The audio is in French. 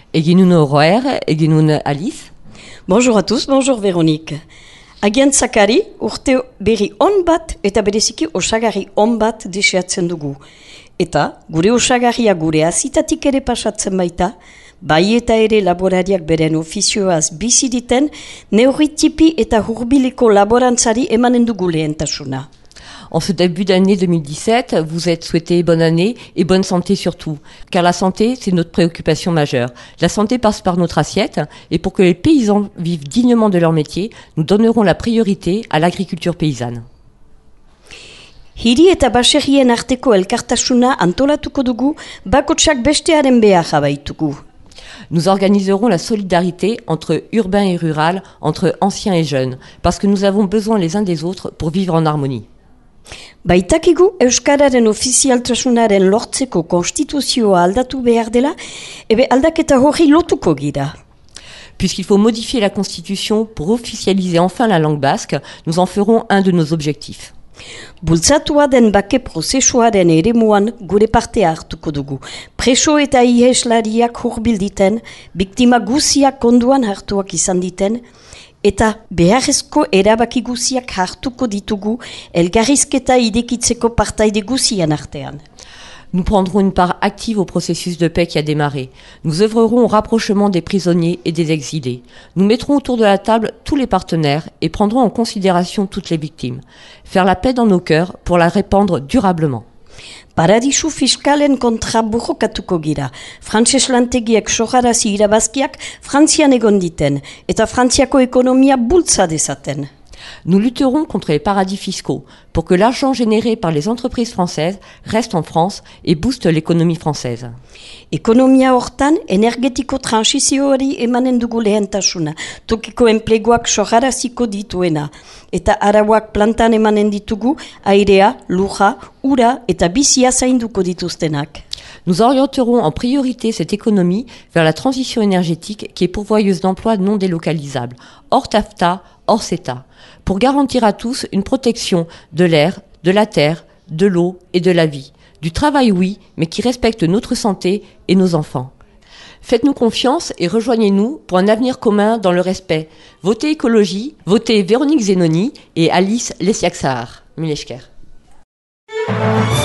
Eginun Roer, Eginun Alice. Bonjour à tous, bonjour Véronique. Agiantzakari urte berri on bat eta bereziki osagarri on bat deseatzen dugu. Eta gure osagarria gure azitatik ere pasatzen baita, bai eta ere laborariak beren ofizioaz bizi diten, neurri tipi eta hurbiliko laborantzari emanen dugu lehentasuna. En ce début d'année 2017, vous êtes souhaité bonne année et bonne santé surtout, car la santé, c'est notre préoccupation majeure. La santé passe par notre assiette, et pour que les paysans vivent dignement de leur métier, nous donnerons la priorité à l'agriculture paysanne. Hiri eta baserrien arteko elkartasuna antolatuko dugu, bakotsak bestearen beharra baitugu. Nous organiserons la solidarité entre urbain et rural, entre anciens et jeunes, parce que nous avons besoin les uns des autres pour vivre en harmonie. Baitakigu Euskararen ofizialtasunaren lortzeko konstituzioa aldatu behar dela, ebe aldaketa hori lotuko gira. Puisqu'il faut modifier la Constitution pour officialiser enfin la langue basque, nous en ferons un de nos objectifs. Bultzatua den bake prozesuaren eremuan gure parte hartuko dugu. Preso eta iheslariak hurbilditen, biktima guziak konduan hartuak izan diten, eta beharrezko erabaki guziak hartuko ditugu elgarrizketa idekitzeko partaide guzien artean. Nous prendrons une part active au processus de paix qui a démarré. Nous œuvrerons au rapprochement des prisonniers et des exilés. Nous mettrons autour de la table tous les partenaires et prendrons en considération toutes les victimes. Faire la paix dans nos cœurs pour la répandre durablement. Paradisu fiskalen kontra borrokatuko gira. Frantses lantegiek sogarazi irabazkiak Frantzian egon diten, eta Frantziako ekonomia bultza dezaten. Nous lutterons contre les paradis fiscaux pour que l'argent généré par les entreprises françaises reste en France et booste l'économie française. Ekonomia hortan energetiko transizioari emanen dugu lehentasuna, tokiko enpleguak sogaraziko dituena, eta arauak plantan emanen ditugu airea, lurra, ura eta bizia zainduko dituztenak. Nous orienterons en priorité cette économie vers la transition énergétique qui est pourvoyeuse d'emplois non délocalisables, hors TAFTA, hors CETA, pour garantir à tous une protection de l'air, de la terre, de l'eau et de la vie. Du travail, oui, mais qui respecte notre santé et nos enfants. Faites-nous confiance et rejoignez-nous pour un avenir commun dans le respect. Votez écologie, votez Véronique Zenoni et Alice Lessiak-Sahar. Mileshker.